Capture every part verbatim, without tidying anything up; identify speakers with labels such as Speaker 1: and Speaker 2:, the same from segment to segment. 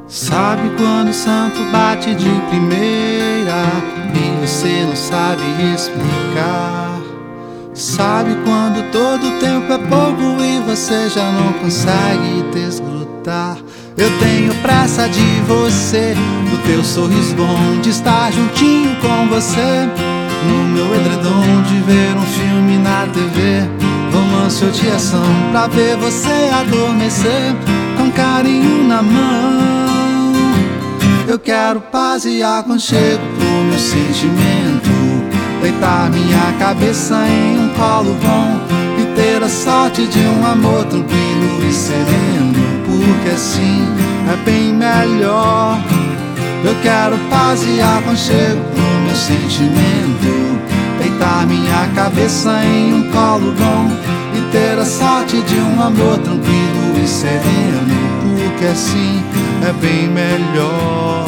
Speaker 1: Sabe quando o santo bate de primeira e você não sabe explicar? Sabe quando todo o tempo é pouco e você já não consegue desgrudar? Eu tenho pressa de você, do teu sorriso bom, de estar juntinho com você, no meu edredom, de ver um filme na T V, romance ou de ação, pra ver você adormecer com carinho na mão. Eu quero paz e aconchego pro meu sentimento, deitar minha cabeça em um colo bom e ter a sorte de um amor tranquilo e sereno, porque assim é bem melhor. Eu quero paz e aconchego pro meu sentimento, deitar minha cabeça em um colo bom e ter a sorte de um amor tranquilo e sereno, porque assim é bem melhor.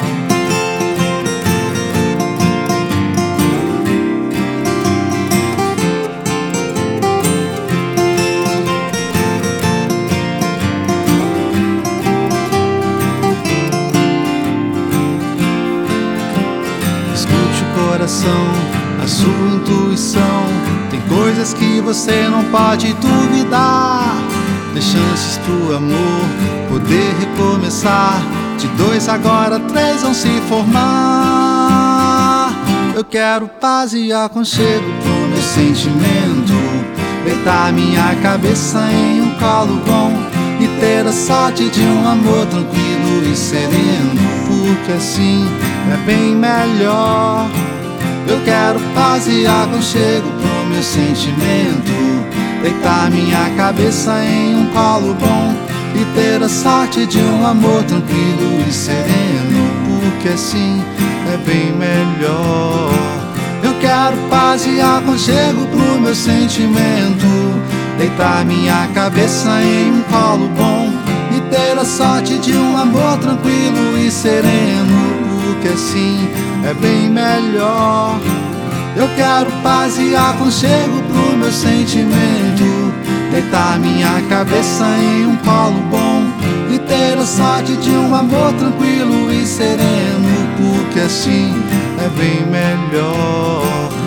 Speaker 1: Escute o coração, a sua intuição. Tem coisas que você não pode duvidar. Dê chances pro amor poder recomeçar. De dois agora três vão se formar. Eu quero paz e aconchego pro meu sentimento, deitar minha cabeça em um colo bom e ter a sorte de um amor tranquilo e sereno, porque assim é bem melhor. Eu quero paz e aconchego pro meu sentimento, deitar minha cabeça em um colo bom e ter a sorte de um amor tranquilo e sereno, porque assim é bem melhor. Eu quero paz e aconchego pro meu sentimento, deitar minha cabeça em um colo bom e ter a sorte de um amor tranquilo e sereno, porque assim é bem melhor. Eu quero paz e aconchego pro meu sentimento, deitar minha cabeça em um colo bom e ter a sorte de um amor tranquilo e sereno, porque assim é bem melhor.